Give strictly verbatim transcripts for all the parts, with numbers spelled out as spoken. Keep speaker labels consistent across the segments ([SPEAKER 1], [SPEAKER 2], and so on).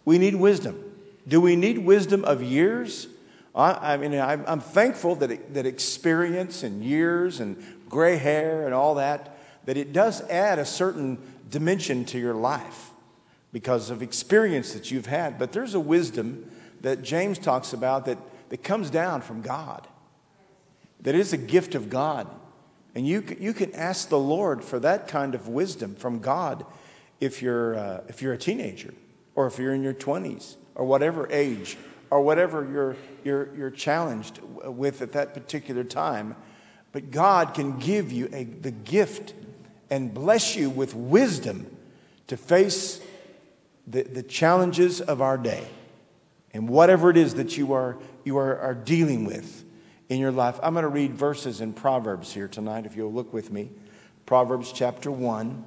[SPEAKER 1] We need wisdom. Do we need wisdom of years? I, I mean, I'm, I'm thankful that it, that experience and years and gray hair and all that, that it does add a certain dimension to your life because of experience that you've had. But there's a wisdom that James talks about that, that comes down from God, that is a gift of God. And you, you can ask the Lord for that kind of wisdom from God if you're, uh, if you're a teenager or if you're in your twenties or whatever age or whatever you're, you're, you're challenged with at that particular time. But God can give you a, the gift and bless you with wisdom to face the, the challenges of our day and whatever it is that you are, you are, are dealing with in your life. I'm going to read verses in Proverbs here tonight, if you'll look with me. Proverbs chapter one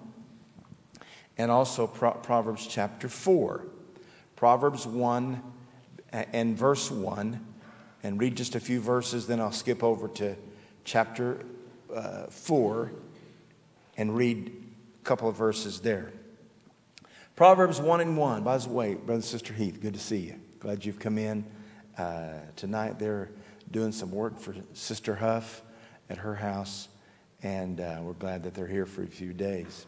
[SPEAKER 1] and also Pro- Proverbs chapter four. Proverbs one and verse one. And read just a few verses, then I'll skip over to chapter uh, four and read a couple of verses there. Proverbs one and one. By the way, Brother and Sister Heath, good to see you. Glad you've come in uh, tonight. They're doing some work for Sister Huff at her house, and uh, we're glad that they're here for a few days.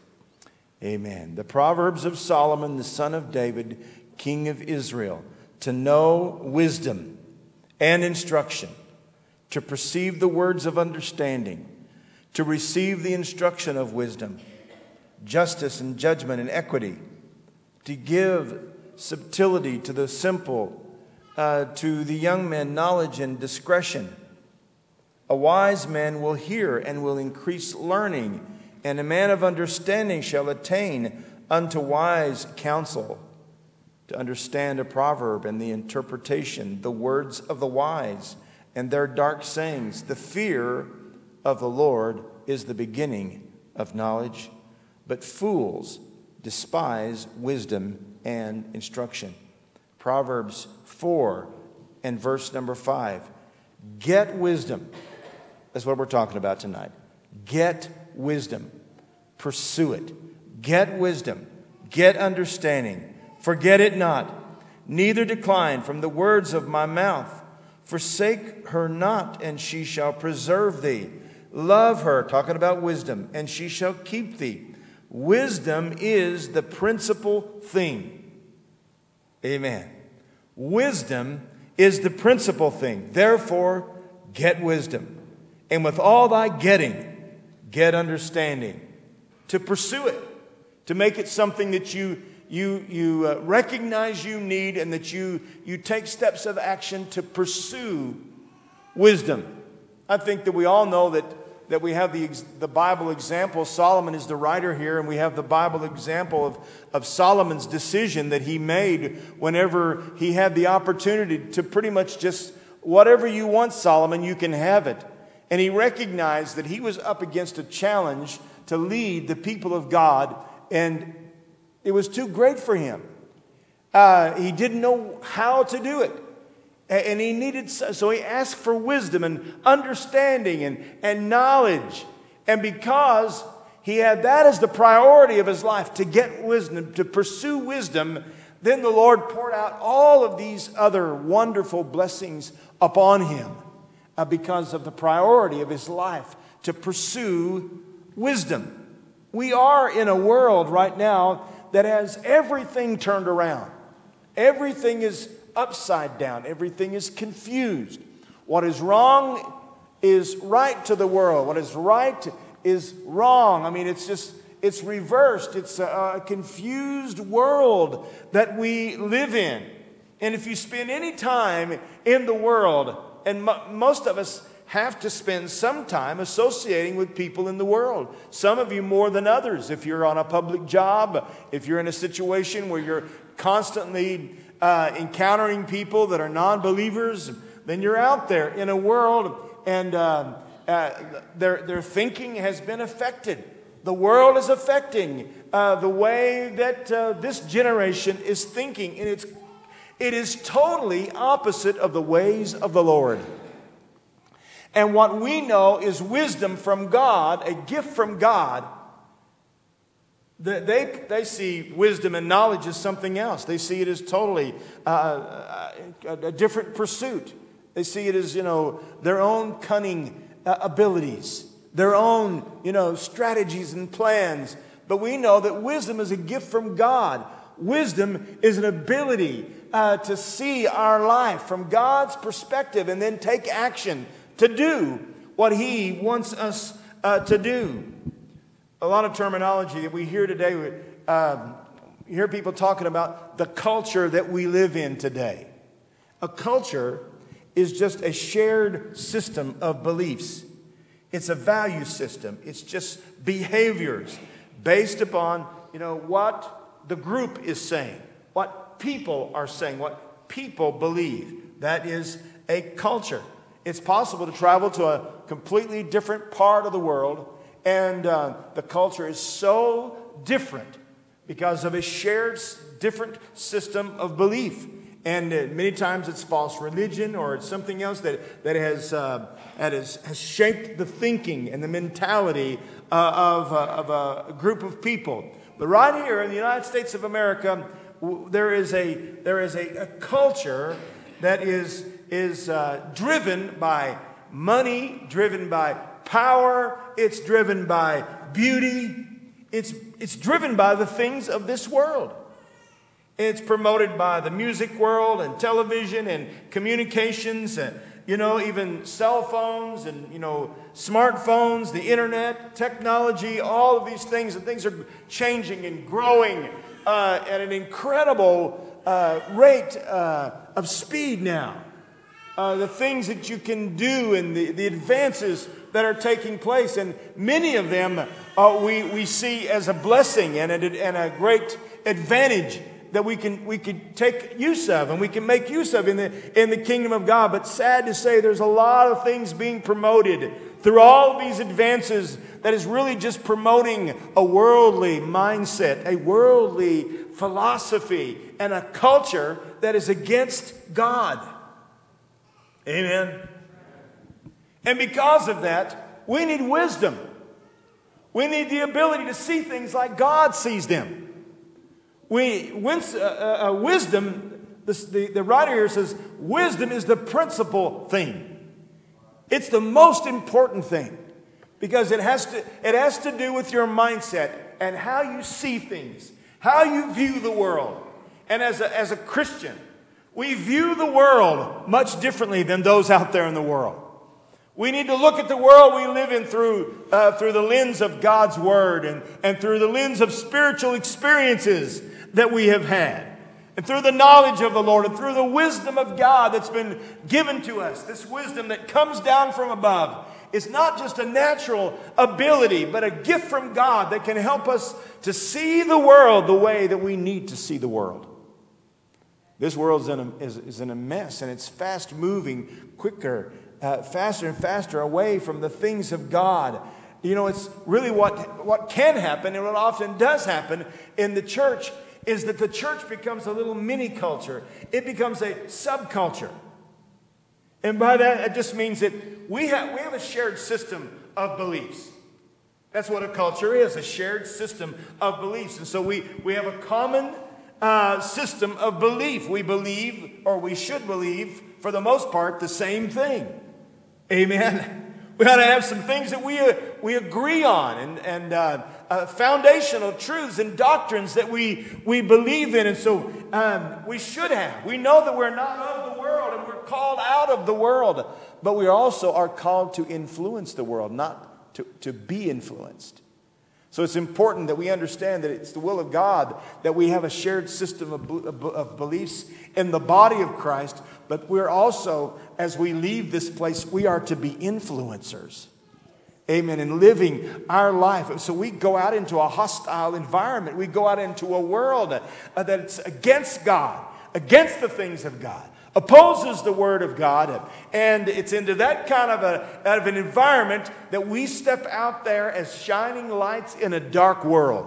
[SPEAKER 1] Amen. The Proverbs of Solomon, the son of David, king of Israel, to know wisdom and instruction, to perceive the words of understanding, to receive the instruction of wisdom, justice and judgment and equity, to give subtlety to the simple, Uh, to the young men, knowledge and discretion. A wise man will hear and will increase learning, and a man of understanding shall attain unto wise counsel. To understand a proverb and the interpretation, the words of the wise and their dark sayings. The fear of the Lord is the beginning of knowledge, but fools despise wisdom and instruction. Proverbs four and verse number five. Get wisdom. That's what we're talking about tonight. Get wisdom. Pursue it. Get wisdom. Get understanding. Forget it not. Neither decline from the words of my mouth. Forsake her not, and she shall preserve thee. Love her, talking about wisdom, and she shall keep thee. Wisdom is the principal thing. Amen. Wisdom is the principal thing. Therefore, get wisdom. And with all thy getting, get understanding. To pursue it. To make it something that you you you uh, recognize you need, and that you you take steps of action to pursue wisdom. I think that we all know that that we have the the Bible example. Solomon is the writer here, and we have the Bible example of, of Solomon's decision that he made whenever he had the opportunity to pretty much just, whatever you want, Solomon, you can have it. And he recognized that he was up against a challenge to lead the people of God, and it was too great for him. Uh, he didn't know how to do it. And he needed, so he asked for wisdom and understanding and, and knowledge. And because he had that as the priority of his life, to get wisdom, to pursue wisdom, then the Lord poured out all of these other wonderful blessings upon him uh, because of the priority of his life, to pursue wisdom. We are in a world right now that has everything turned around. Everything is upside down. Everything is confused. What is wrong is right to the world. What is right is wrong. I mean, it's just, it's reversed. It's a, a confused world that we live in. And if you spend any time in the world, and mo- most of us have to spend some time associating with people in the world. Some of you more than others. If you're on a public job, if you're in a situation where you're constantly Uh, encountering people that are non-believers, then you're out there in a world, and uh, uh, their their thinking has been affected. The world is affecting uh, the way that uh, this generation is thinking, and it's it is totally opposite of the ways of the Lord. And what we know is wisdom from God, a gift from God, They, they, they see wisdom and knowledge as something else. They see it as totally uh, a, a different pursuit. They see it as, you know, their own cunning uh, abilities, their own, you know, strategies and plans. But we know that wisdom is a gift from God. Wisdom is an ability uh, to see our life from God's perspective and then take action to do what He wants us uh, to do. A lot of terminology that we hear today, um, you hear people talking about the culture that we live in today. A culture is just a shared system of beliefs. It's a value system. It's just behaviors based upon, you know, what the group is saying, what people are saying, what people believe. That is a culture. It's possible to travel to a completely different part of the world, and uh, the culture is so different because of a shared different system of belief. And uh, many times it's false religion or it's something else that, that, has, uh, that has, has shaped the thinking and the mentality uh, of, uh, of a group of people. But right here in the United States of America, w- there is a, there is a, a culture that is, is uh, driven by money, driven by power, it's driven by beauty, it's, it's driven by the things of this world. It's promoted by the music world and television and communications and, you know, even cell phones and, you know, smartphones, the internet, technology, all of these things. And things are changing and growing uh, at an incredible uh, rate uh, of speed now. Uh, the things that you can do and the, the advances that are taking place. And many of them uh, we, we see as a blessing and a, and a great advantage that we can we can take use of and we can make use of in the in the kingdom of God. But sad to say, there's a lot of things being promoted through all of these advances that is really just promoting a worldly mindset, a worldly philosophy, and a culture that is against God. Amen. And because of that, we need wisdom. We need the ability to see things like God sees them. We, uh, uh, wisdom, the, the, the writer here says, wisdom is the principal thing. It's the most important thing because it has to, it has to do with your mindset and how you see things, how you view the world. And as a, as a Christian, we view the world much differently than those out there in the world. We need to look at the world we live in through, uh, through the lens of God's Word and, and through the lens of spiritual experiences that we have had. And through the knowledge of the Lord and through the wisdom of God that's been given to us. This wisdom that comes down from above. It's not just a natural ability, but a gift from God that can help us to see the world the way that we need to see the world. This world is in a, is, is in a mess, and it's fast moving, quicker, uh, faster and faster away from the things of God. You know, it's really what, what can happen, and what often does happen in the church, is that the church becomes a little mini culture. It becomes a subculture. And by that, it just means that we have, we have a shared system of beliefs. That's what a culture is, a shared system of beliefs. And so we, we have a common uh, system of belief. We believe, or we should believe, for the most part, the same thing. Amen. We ought to have some things that we uh, we agree on, and and uh, uh, foundational truths and doctrines that we we believe in, and so um, we should have. We know that we're not of the world, and we're called out of the world, but we also are called to influence the world, not to to be influenced. So it's important that we understand that it's the will of God that we have a shared system of, of beliefs in the body of Christ, but we're also, as we leave this place, we are to be influencers. Amen. In living our life. So we go out into a hostile environment. We go out into a world uh, that's against God, against the things of God, opposes the Word of God. And it's into that kind of, a, out of an environment that we step out there as shining lights in a dark world.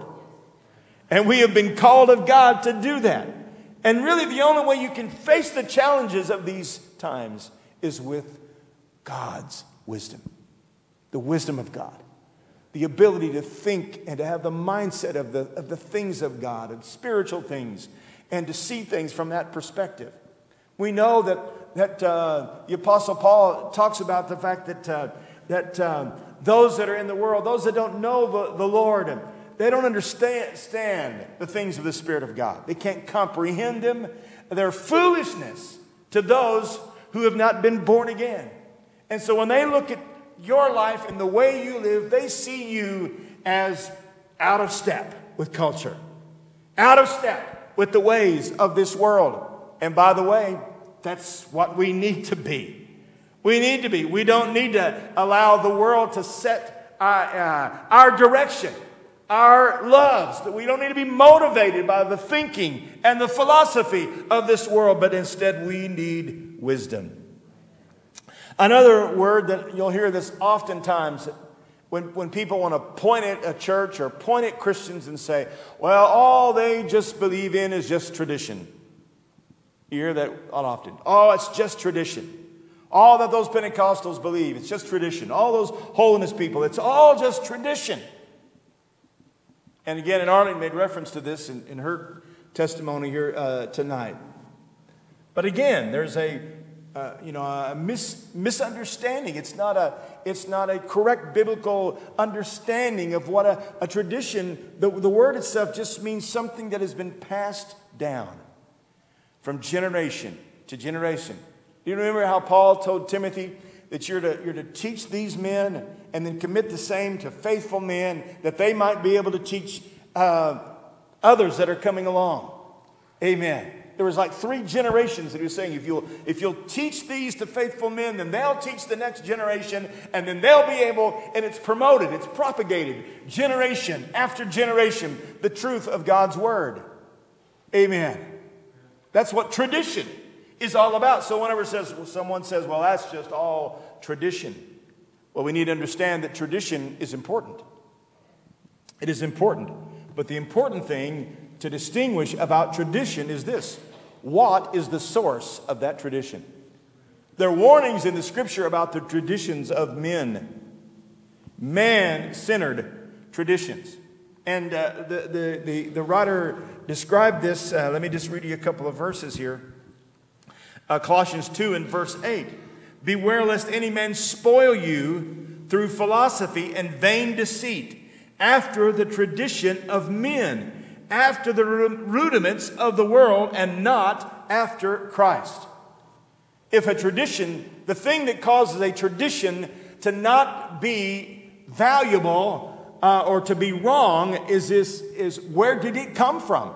[SPEAKER 1] And we have been called of God to do that. And really the only way you can face the challenges of these times is with God's wisdom. The wisdom of God. the ability to think and to have the mindset of the, of the things of God and spiritual things and to see things from that perspective. We know that, that uh, the Apostle Paul talks about the fact that, uh, that uh, those that are in the world, those that don't know the, the Lord, and they don't understand stand the things of the Spirit of God. They can't comprehend them. They're foolishness to those who have not been born again. And so when they look at your life and the way you live, they see you as out of step with culture, out of step with the ways of this world. And by the way, that's what we need to be. We need to be. We don't need to allow the world to set our, uh, our direction, our loves. That we don't need to be motivated by the thinking and the philosophy of this world, but instead we need wisdom. Another word that you'll hear this oftentimes when, when people want to point at a church or point at Christians and say, well, all they just believe in is just tradition. You hear that often. Oh, it's just tradition. All that those Pentecostals believe, it's just tradition. All those holiness people, it's all just tradition. And again, and Arlene made reference to this in, in her testimony here uh, tonight. But again, there's a Uh, you know, a mis- misunderstanding. It's not a, it's not a correct biblical understanding of what a, a tradition, the, the word itself just means something that has been passed down from generation to generation. Do you remember how Paul told Timothy that you're to, you're to teach these men and then commit the same to faithful men that they might be able to teach uh, others that are coming along? Amen. There was like three generations that he was saying, if you'll, if you'll teach these to faithful men, then they'll teach the next generation, and then they'll be able, and it's promoted, it's propagated, generation after generation, the truth of God's word. Amen. That's what tradition is all about. So whenever says, well, someone says, well, that's just all tradition. Well, we need to understand that tradition is important. It is important. But the important thing to distinguish about tradition is this. What is the source of that tradition? There are warnings in the Scripture about the traditions of men. Man-centered traditions. And uh, the, the, the, the writer described this. Uh, let me just read you a couple of verses here. Uh, Colossians two and verse eight. Beware lest any man spoil you through philosophy and vain deceit, after the tradition of men, after the rudiments of the world, and not after Christ. If a tradition, the thing that causes a tradition to not be valuable uh, or to be wrong is this, is where did it come from?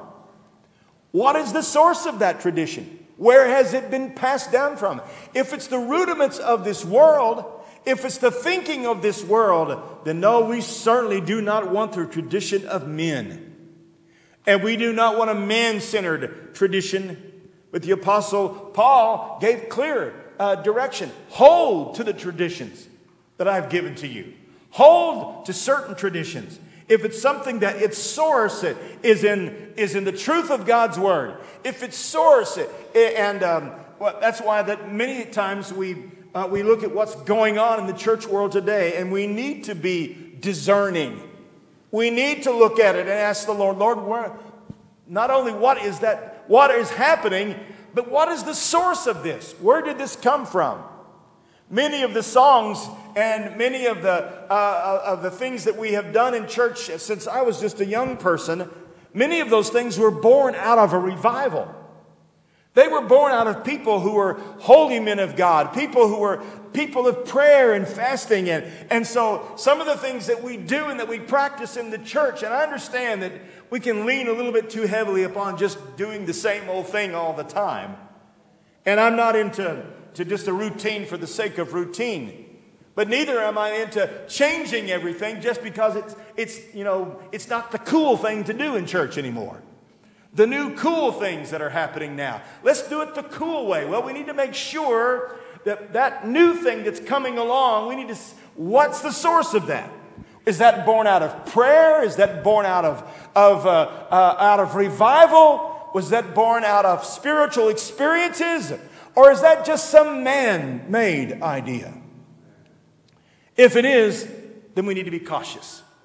[SPEAKER 1] What is the source of that tradition? Where has it been passed down from? If it's the rudiments of this world, if it's the thinking of this world, then no, we certainly do not want the tradition of men. And we do not want a man-centered tradition. But the Apostle Paul gave clear uh, direction. Hold to the traditions that I've given to you. Hold to certain traditions. If it's something that its source is in, is in the truth of God's word. If its source, and um, well, that's why that many times we, uh, we look at what's going on in the church world today, and we need to be discerning. We need to look at it and ask the Lord, Lord, where, not only what is that, what is happening, but what is the source of this? Where did this come from? Many of the songs and many of the uh, of the things that we have done in church since I was just a young person, many of those things were born out of a revival. They were born out of people who were holy men of God, people who were people of prayer and fasting. And, and so some of the things that we do and that we practice in the church, and I understand that we can lean a little bit too heavily upon just doing the same old thing all the time. And I'm not into to just a routine for the sake of routine. But neither am I into changing everything just because it's, it's, you know, it's not the cool thing to do in church anymore. The new cool things that are happening now. Let's do it the cool way. Well, we need to make sure that that new thing that's coming along, we need to, what's the source of that? Is that born out of prayer? Is that born out of, of, uh, uh, out of revival? Was that born out of spiritual experiences? Or is that just some man-made idea? If it is, then we need to be cautious.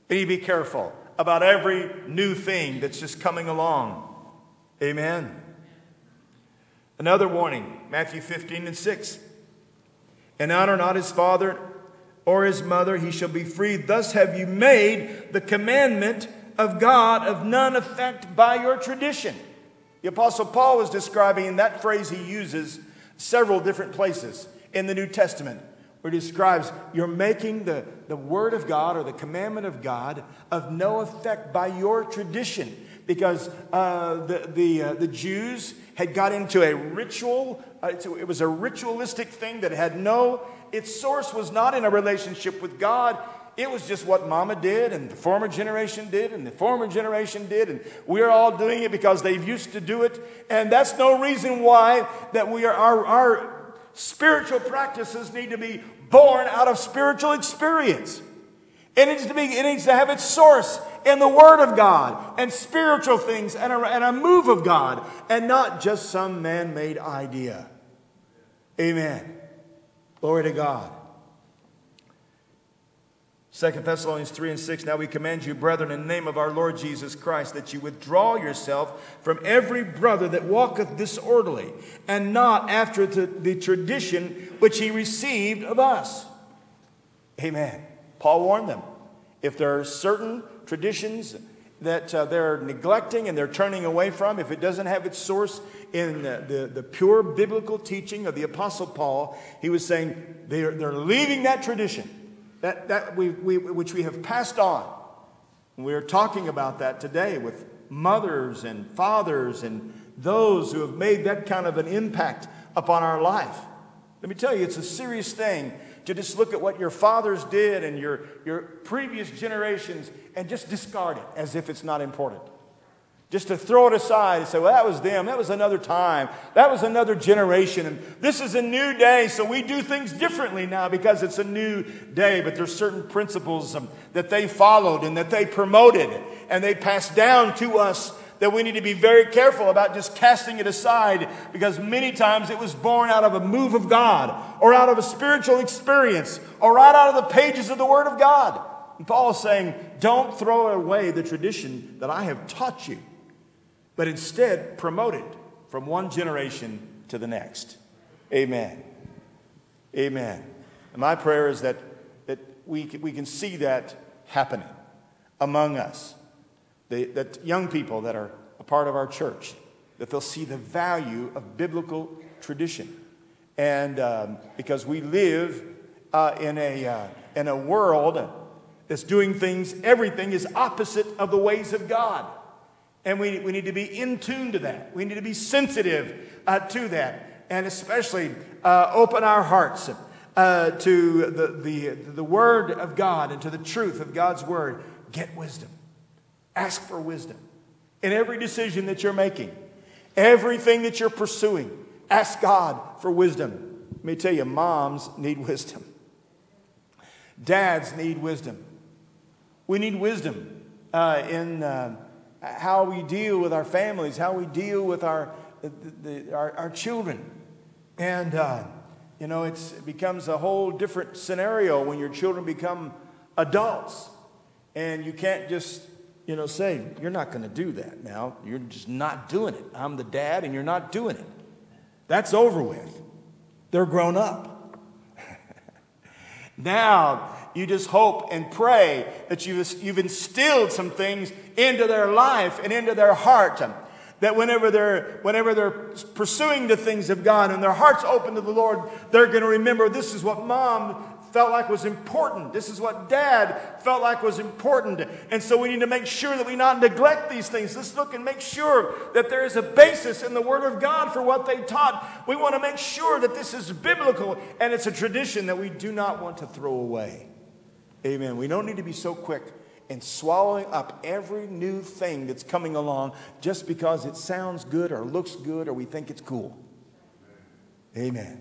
[SPEAKER 1] We need to be careful about every new thing that's just coming along. Amen. Another warning, Matthew fifteen and six. And honor not his father or his mother, he shall be freed. Thus have you made the commandment of God of none effect by your tradition. The Apostle Paul was describing, and that phrase he uses several different places in the New Testament, where he describes you're making the, the word of God or the commandment of God of no effect by your tradition. Because uh, the, the, uh, the Jews had got into a ritual, uh, it was a ritualistic thing that had no, its source was not in a relationship with God. It was just what Mama did and the former generation did and the former generation did. And we're all doing it because they've used to do it. And that's no reason why that we are, our, our spiritual practices need to be born out of spiritual experience. It needs to be, it needs to have its source in the Word of God and spiritual things and a, and a move of God and not just some man-made idea. Amen. Glory to God. Second Thessalonians three and six. Now we command you, brethren, in the name of our Lord Jesus Christ, that you withdraw yourself from every brother that walketh disorderly, and not after the, the tradition which he received of us. Amen. Paul warned them. If there are certain traditions that uh, they're neglecting and they're turning away from, if it doesn't have its source in the, the, the pure biblical teaching of the Apostle Paul, he was saying they're, they're leaving that tradition that, that we, we, which we have passed on. We're talking about that today with mothers and fathers and those who have made that kind of an impact upon our life. Let me tell you, it's a serious thing to just look at what your fathers did and your, your previous generations and just discard it as if it's not important. Just to throw it aside and say, well, that was them. That was another time. That was another generation. And this is a new day, so we do things differently now because it's a new day. But there's certain principles um, that they followed and that they promoted and they passed down to us that we need to be very careful about just casting it aside, because many times it was born out of a move of God or out of a spiritual experience or right out of the pages of the Word of God. And Paul is saying, don't throw away the tradition that I have taught you, but instead promote it from one generation to the next. Amen. Amen. And my prayer is that, that we, we can see that happening among us. They, that young people that are a part of our church, that they'll see the value of biblical tradition. And um, because we live uh, in, a, uh, in a world that's doing things, everything is opposite of the ways of God. And we, we need to be in tune to that. We need to be sensitive uh, to that. And especially uh, open our hearts uh, to the, the, the Word of God and to the truth of God's Word. Get wisdom. Ask for wisdom in every decision that you're making, everything that you're pursuing. Ask God for wisdom. Let me tell you, moms need wisdom. Dads need wisdom. We need wisdom uh, in uh, how we deal with our families, how we deal with our the, the, our, our children. And, uh, you know, it's, it becomes a whole different scenario when your children become adults. And you can't just... You know, say, you're not going to do that now. You're just not doing it. I'm the dad and you're not doing it. That's over with. They're grown up. Now, you just hope and pray that you've, you've instilled some things into their life and into their heart. That whenever they're, whenever they're pursuing the things of God and their heart's open to the Lord, they're going to remember this is what mom felt like was important. This is what dad felt like was important. And so we need to make sure that we not neglect these things. Let's look and make sure that there is a basis in the Word of God for what they taught. We want to make sure that this is biblical and it's a tradition that we do not want to throw away. Amen. We don't need to be so quick in swallowing up every new thing that's coming along just because it sounds good or looks good or we think it's cool. Amen.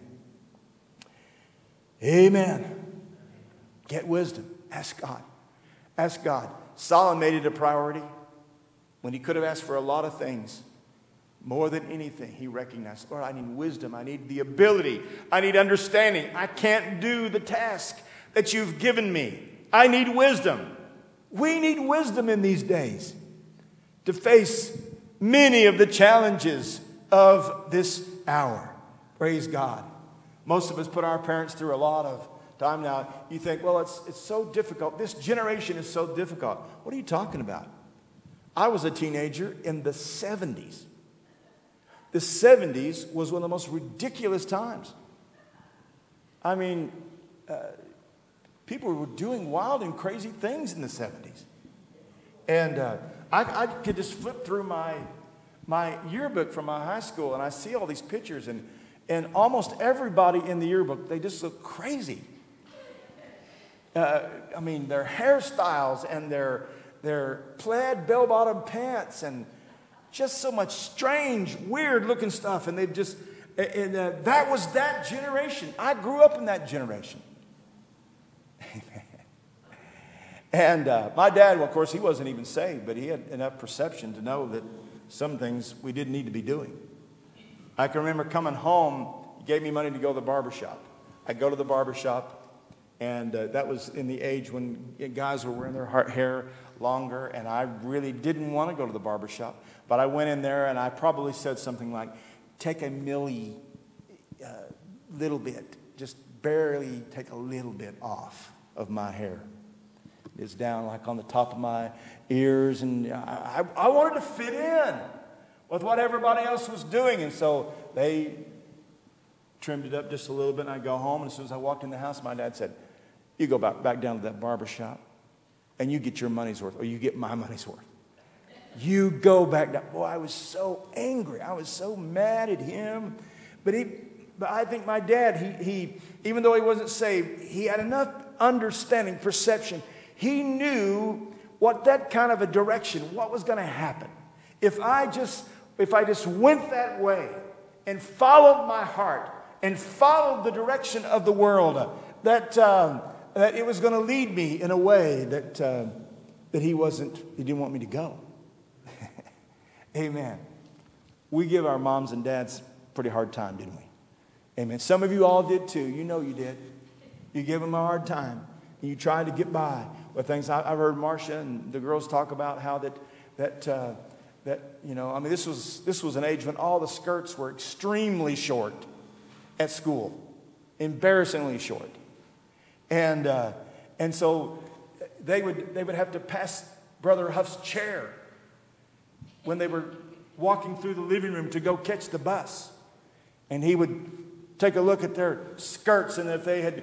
[SPEAKER 1] Amen. Get wisdom. Ask God. Ask God. Solomon made it a priority when he could have asked for a lot of things. More than anything, he recognized, Lord, I need wisdom. I need the ability. I need understanding. I can't do the task that you've given me. I need wisdom. We need wisdom in these days to face many of the challenges of this hour. Praise God. Most of us put our parents through a lot of time now. You think, well, it's, it's so difficult. This generation is so difficult. What are you talking about? I was a teenager in the seventies. The seventies was one of the most ridiculous times. I mean, uh, people were doing wild and crazy things in the seventies. And uh, I, I could just flip through my, my yearbook from my high school, and I see all these pictures, and, and almost everybody in the yearbook, they just look crazy. Uh, I mean, their hairstyles and their, their plaid bell-bottom pants and just so much strange, weird-looking stuff. And they've just, and uh, that was that generation. I grew up in that generation. And uh, my dad, well, of course, he wasn't even saved, but he had enough perception to know that some things we didn't need to be doing. I can remember coming home, he gave me money to go to the barbershop. I'd go to the barbershop, and uh, that was in the age when guys were wearing their hair longer, and I really didn't want to go to the barbershop. But I went in there, and I probably said something like, take a milli, uh, little bit, just barely take a little bit off of my hair. It's down like on the top of my ears, and I, I, I wanted to fit in with what everybody else was doing. And so they trimmed it up just a little bit, and I go home, and as soon as I walked in the house, my dad said, you go back, back down to that barber shop, and you get your money's worth, or you get my money's worth. You go back down. Boy, I was so angry. I was so mad at him. But he, but I think my dad, he, he, even though he wasn't saved, he had enough understanding, perception. He knew what that kind of a direction, what was going to happen. If I just, if I just went that way and followed my heart and followed the direction of the world, that um, that it was going to lead me in a way that uh, that he wasn't, he didn't want me to go. Amen. We give our moms and dads a pretty hard time, didn't we? Amen. Some of you all did too. You know you did. You give them a hard time. And you tried to get by with things. I, I've heard Marcia and the girls talk about how that, that, uh, that you know, I mean, this was, this was an age when all the skirts were extremely short at school. Embarrassingly short. And, uh, and so they would, they would have to pass Brother Huff's chair when they were walking through the living room to go catch the bus. And he would take a look at their skirts, and if they had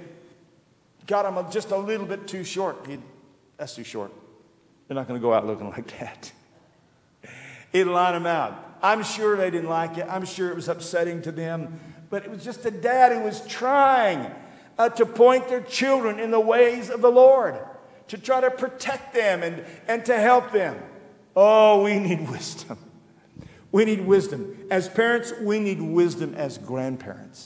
[SPEAKER 1] got them just a little bit too short, he'd, that's too short. They're not going to go out looking like that. He'd line them out. I'm sure they didn't like it. I'm sure it was upsetting to them. But it was just a dad who was trying uh, to point their children in the ways of the Lord, to try to protect them and, and to help them. Oh, we need wisdom. We need wisdom. As parents, we need wisdom as grandparents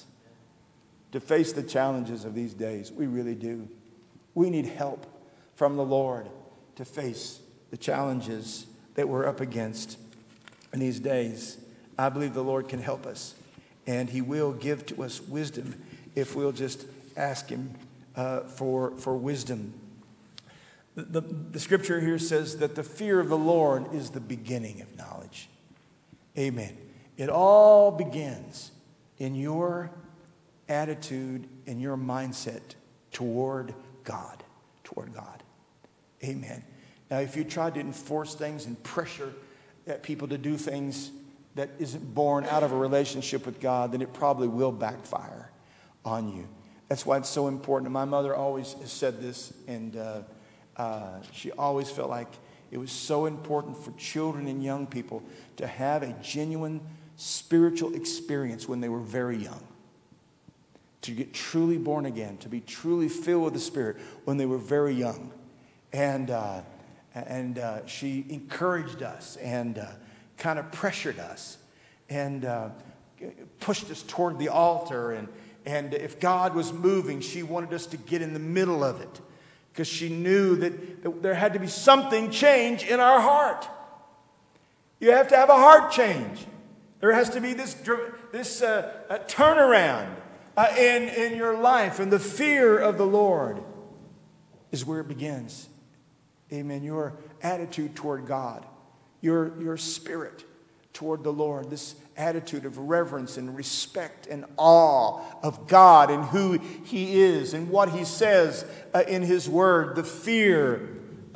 [SPEAKER 1] to face the challenges of these days. We really do. We need help from the Lord to face the challenges that we're up against in these days. I believe the Lord can help us, and He will give to us wisdom if we'll just ask Him uh, for, for wisdom. The, the, the scripture here says that the fear of the Lord is the beginning of knowledge. Amen. It all begins in your attitude, in your mindset toward God. Toward God. Amen. Now, if you try to enforce things and pressure people to do things that isn't born out of a relationship with God, then it probably will backfire on you. That's why it's so important. My mother always has said this, and uh, uh, she always felt like it was so important for children and young people to have a genuine spiritual experience when they were very young. To get truly born again, to be truly filled with the Spirit when they were very young. And uh, and uh, she encouraged us and uh, kind of pressured us and uh, pushed us toward the altar. And, and if God was moving, she wanted us to get in the middle of it, because she knew that, that there had to be something change in our heart. You have to have a heart change. There has to be this, this uh, uh, turnaround uh, in, in your life. And the fear of the Lord is where it begins. Amen. Your attitude toward God, your, your spirit toward the Lord, this attitude of reverence and respect and awe of God and who He is and what He says uh, in His Word, the fear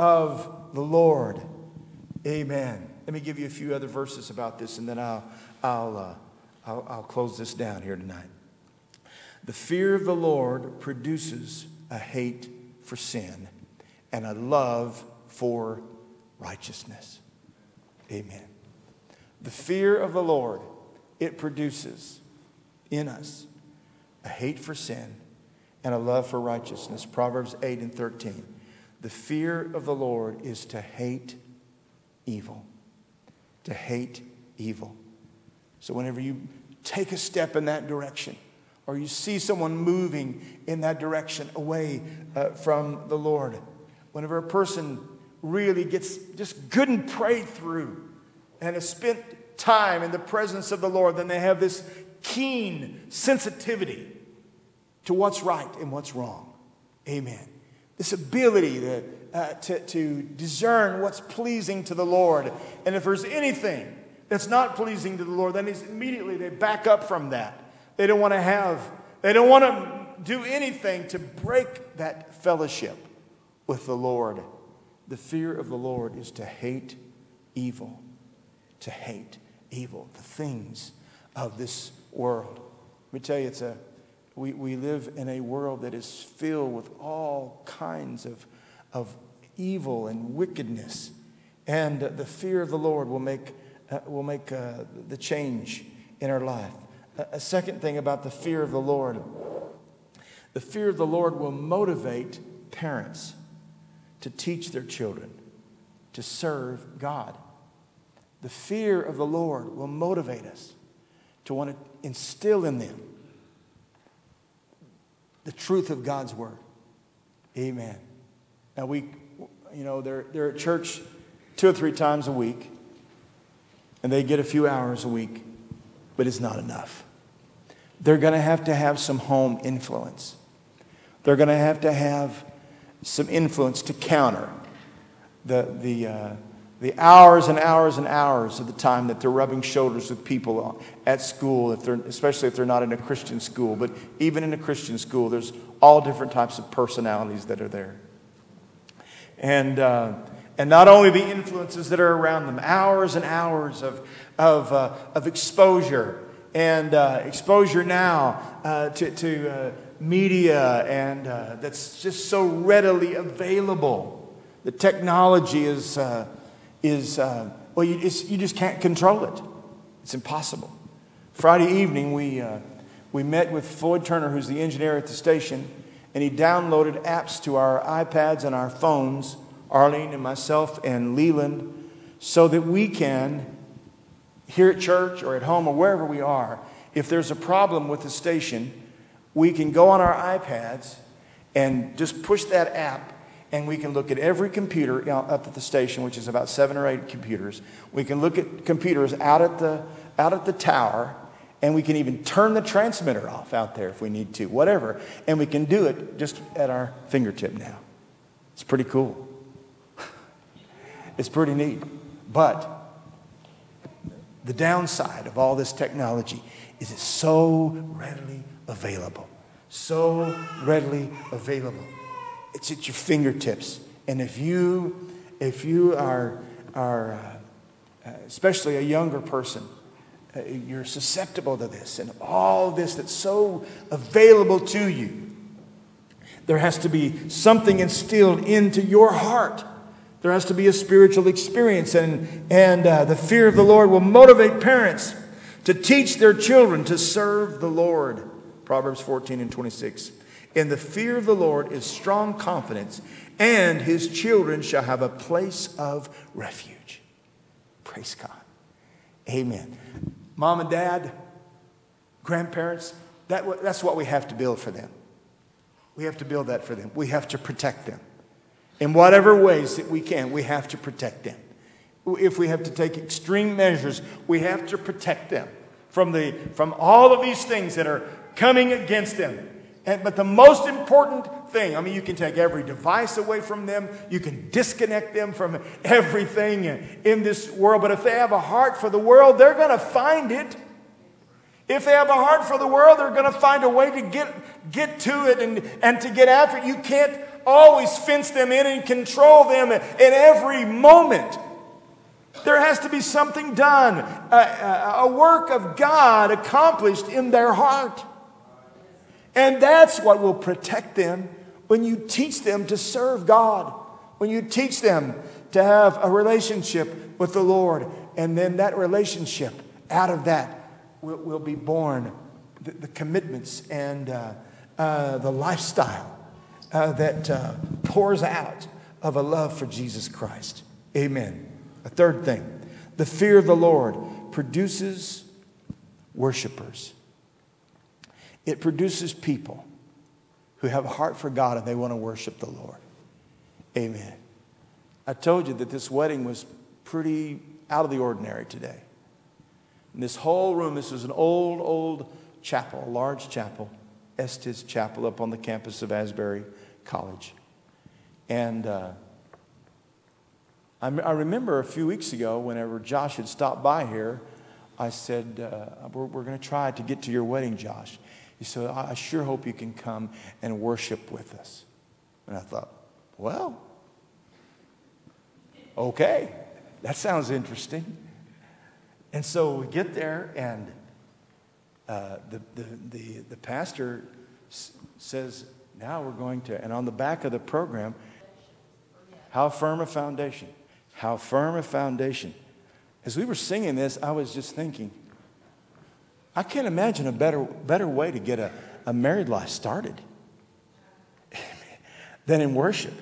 [SPEAKER 1] of the Lord. Amen. Let me give you a few other verses about this, and then I'll I'll uh, I'll, I'll close this down here tonight. The fear of the Lord produces a hate for sin and a love for righteousness. Amen. The fear of the Lord, it produces in us a hate for sin and a love for righteousness. Proverbs eight and thirteen. The fear of the Lord is to hate evil. To hate evil. So whenever you take a step in that direction, or you see someone moving in that direction away uh, from the Lord, whenever a person really gets just good and prayed through and has spent time in the presence of the Lord, then they have this keen sensitivity to what's right and what's wrong. Amen. This ability to, uh, to, to discern what's pleasing to the Lord. And if there's anything that's not pleasing to the Lord, then immediately they back up from that. They don't want to have, they don't want to do anything to break that fellowship with the Lord. The fear of the Lord is to hate evil. To hate evil. The things of this world. Let me tell you, it's a we, we live in a world that is filled with all kinds of, of evil and wickedness. And the fear of the Lord will make, uh, will make uh, the change in our life. A second thing about the fear of the Lord, the fear of the Lord will motivate parents to teach their children to serve God. The fear of the Lord will motivate us to want to instill in them the truth of God's Word. Amen. Now we, you know, they're, they're at church two or three times a week, and they get a few hours a week, but it's not enough. They're going to have to have some home influence. They're going to have to have some influence to counter the the uh, the hours and hours and hours of the time that they're rubbing shoulders with people at school, if they're, especially if they're not in a Christian school. But even in a Christian school, there's all different types of personalities that are there. And uh, and not only the influences that are around them, hours and hours of of uh, of exposure and uh, exposure now uh, to to uh, media, and uh, that's just so readily available. The technology is. Uh, is, uh, well, you, it's, you just can't control it. It's impossible. Friday evening, we, uh, we met with Floyd Turner, who's the engineer at the station, and he downloaded apps to our iPads and our phones, Arlene and myself and Leland, so that we can, here at church or at home or wherever we are, if there's a problem with the station, we can go on our iPads and just push that app, and we can look at every computer up at the station, which is about seven or eight computers. We can look at computers out at the out at the tower, and we can even turn the transmitter off out there if we need to, whatever. And we can do it just at our fingertip now. It's pretty cool. It's pretty neat. But the downside of all this technology is it's so readily available. So readily available. It's at your fingertips. And if you, if you are, are uh, especially a younger person, uh, you're susceptible to this and all this that's so available to you, there has to be something instilled into your heart. There has to be a spiritual experience, and, and uh, the fear of the Lord will motivate parents to teach their children to serve the Lord. Proverbs fourteen and twenty-six. In the fear of the Lord is strong confidence, and his children shall have a place of refuge. Praise God. Amen. Mom and dad, grandparents, that, that's what we have to build for them. We have to build that for them. We have to protect them. In whatever ways that we can, we have to protect them. If we have to take extreme measures, we have to protect them from, the, from all of these things that are coming against them. And, but the most important thing, I mean, you can take every device away from them. You can disconnect them from everything in this world. But if they have a heart for the world, they're going to find it. If they have a heart for the world, they're going to find a way to get, get to it and, and to get after it. You can't always fence them in and control them in every moment. There has to be something done, a, a work of God accomplished in their heart. And that's what will protect them when you teach them to serve God, when you teach them to have a relationship with the Lord. And then that relationship, out of that, will, will be born the, the commitments and uh, uh, the lifestyle uh, that uh, pours out of a love for Jesus Christ. Amen. A third thing, the fear of the Lord produces worshipers. It produces people who have a heart for God and they want to worship the Lord. Amen. I told you that this wedding was pretty out of the ordinary today. In this whole room, this is an old, old chapel, a large chapel, Estes Chapel up on the campus of Asbury College. And uh, I, I remember a few weeks ago, whenever Josh had stopped by here, I said, uh, we're, we're going to try to get to your wedding, Josh. He said, I sure hope you can come and worship with us. And I thought, well, okay, that sounds interesting. And so we get there, and uh, the, the, the, the pastor s- says, now we're going to, and on the back of the program, how firm a foundation, how firm a foundation. As we were singing this, I was just thinking, I can't imagine a better better way to get a, a married life started than in worship.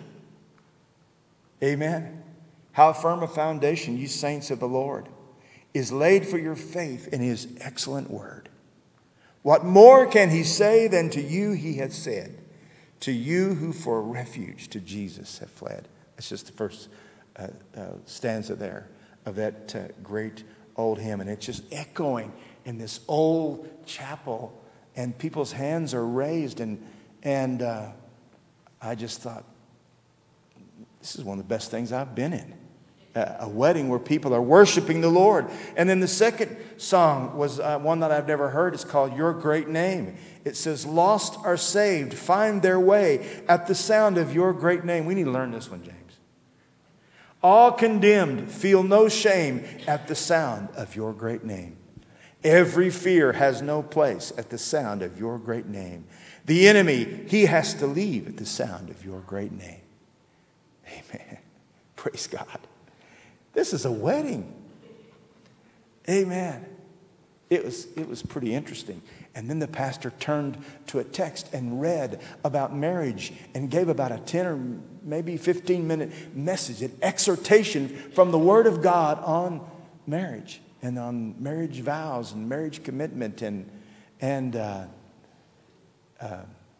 [SPEAKER 1] Amen. How firm a foundation, you saints of the Lord, is laid for your faith in his excellent word. What more can he say than to you he hath said, to you who for refuge to Jesus have fled? That's just the first uh, uh, stanza there of that uh, great old hymn. And it's just echoing in this old chapel, and people's hands are raised, and and uh, I just thought, this is one of the best things I've been in. Uh, a wedding where people are worshiping the Lord. And then the second song was uh, one that I've never heard. It's called Your Great Name. It says, lost are saved, find their way at the sound of your great name. We need to learn this one, James. All condemned, feel no shame at the sound of your great name. Every fear has no place at the sound of your great name. The enemy, he has to leave at the sound of your great name. Amen. Praise God. This is a wedding. Amen. It was, it was pretty interesting. And then the pastor turned to a text and read about marriage and gave about a ten or maybe fifteen minute message, an exhortation from the Word of God on marriage and on marriage vows and marriage commitment. And, and uh, uh,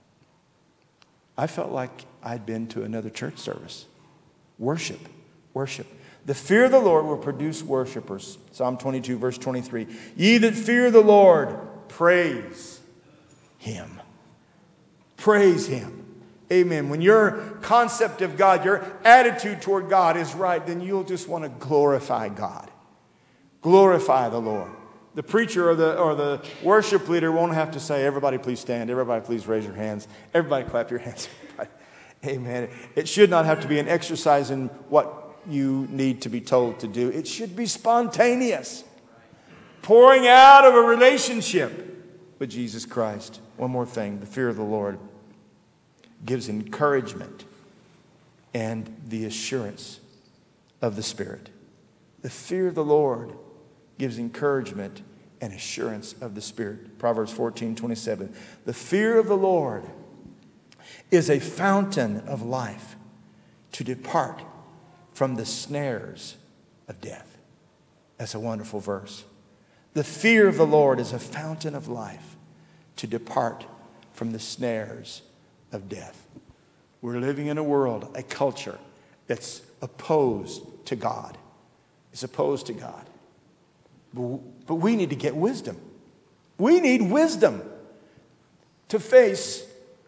[SPEAKER 1] I felt like I'd been to another church service. Worship, worship. The fear of the Lord will produce worshipers. Psalm twenty-two, verse twenty-three. Ye that fear the Lord, praise Him. Praise Him. Amen. When your concept of God, your attitude toward God is right, then you'll just want to glorify God. Glorify the Lord. The preacher or the or the worship leader won't have to say, everybody please stand, everybody please raise your hands, everybody clap your hands. Amen. It should not have to be an exercise in what you need to be told to do. It should be spontaneous. Pouring out of a relationship with Jesus Christ. One more thing. The fear of the Lord gives encouragement and the assurance of the Spirit. The fear of the Lord gives encouragement and assurance of the Spirit. Proverbs fourteen twenty-seven. The fear of the Lord is a fountain of life to depart from the snares of death. That's a wonderful verse. The fear of the Lord is a fountain of life to depart from the snares of death. We're living in a world, a culture that's opposed to God. It's opposed to God. But we need to get wisdom. We need wisdom to face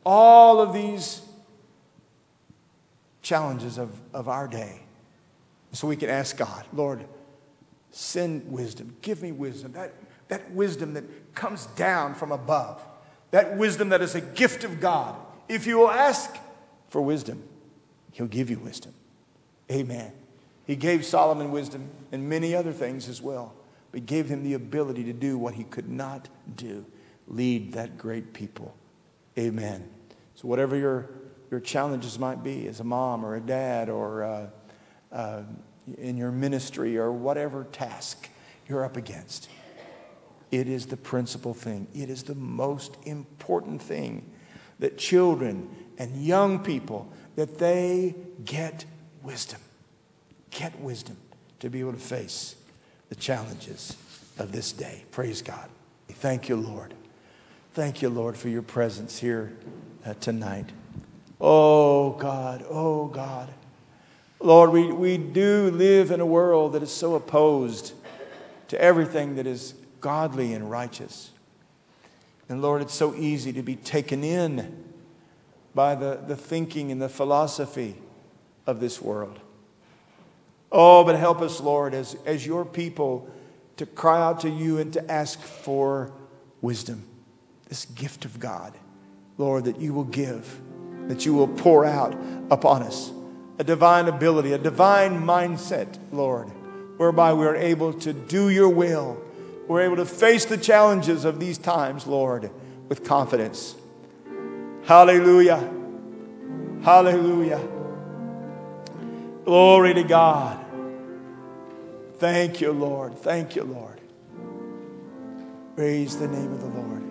[SPEAKER 1] all of these challenges of, of our day. So we can ask God, Lord, send wisdom. Give me wisdom. That, that wisdom that comes down from above. That wisdom that is a gift of God. If you will ask for wisdom, He'll give you wisdom. Amen. He gave Solomon wisdom and many other things as well. But gave him the ability to do what he could not do. Lead that great people. Amen. So whatever your, your challenges might be as a mom or a dad or uh, uh, in your ministry or whatever task you're up against, it is the principal thing. It is the most important thing that children and young people, that they get wisdom. Get wisdom to be able to face the challenges of this day. Praise God. Thank you, Lord. Thank you, Lord, for your presence here uh, tonight. Oh, God. Oh, God. Lord, we, we do live in a world that is so opposed to everything that is godly and righteous. And Lord, it's so easy to be taken in by the, the thinking and the philosophy of this world. Oh, but help us, Lord, as, as your people, to cry out to you and to ask for wisdom. This gift of God, Lord, that you will give, that you will pour out upon us. A divine ability, a divine mindset, Lord, whereby we are able to do your will. We're able to face the challenges of these times, Lord, with confidence. Hallelujah. Hallelujah. Glory to God. Thank you, Lord. Thank you, Lord. Praise the name of the Lord.